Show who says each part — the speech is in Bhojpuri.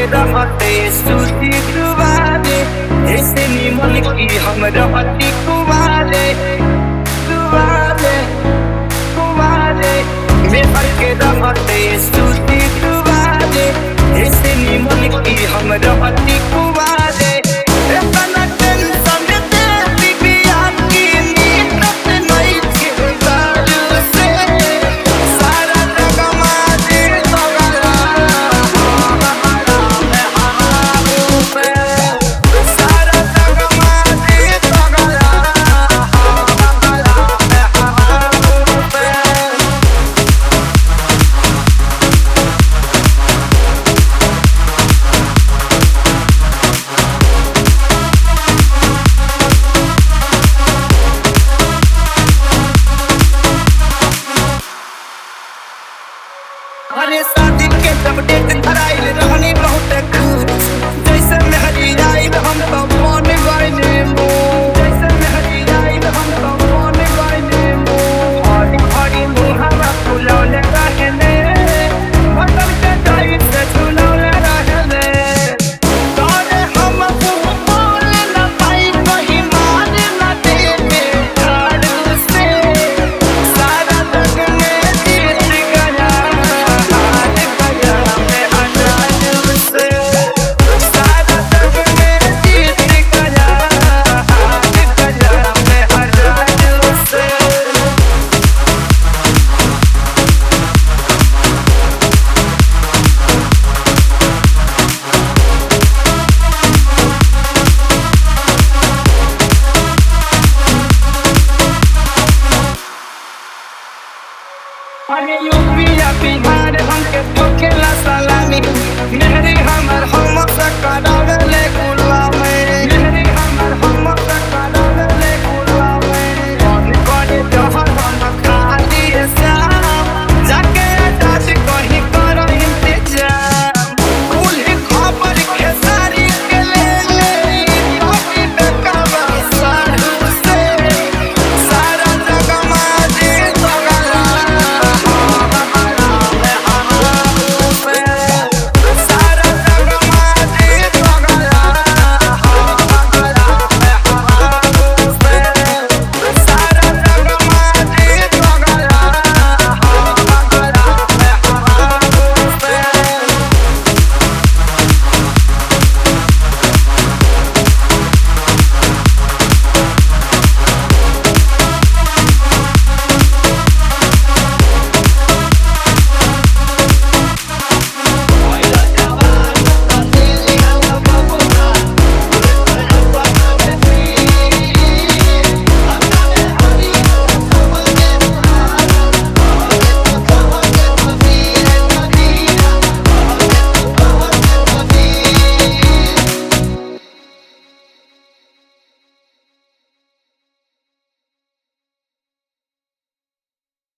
Speaker 1: रहते सूती दुआरे ऐसे निमन की हम रहती कुमारे दुआरे कुमारे मेहर के रहते सूती दुआरे ऐसे निमन की हम रहती कुमारे इतना टेंशन देती बिया की नींद नहीं छिलदारू से सारा जगमा दे तोगला सारा जगमा दे तोगला अरे शादी के जब डेट धराइल रहनी बहुत खुश जैसे मेहरी आइल हम तो मन गइले मुँह जैसे मेहरी आइल हम तो मन गइले मुँह हरी हरी मुहावा फुलौले रहले मटन के डाइट से झुलौले रहले तारे हम मुँह बोल न पाई कहीं मान न दे झाड़ू से सारा जग में जीत गया अरे यूपिया बिहार हमके ठोकेला सलामी मेहरी हमर हम से करावेले गुलाम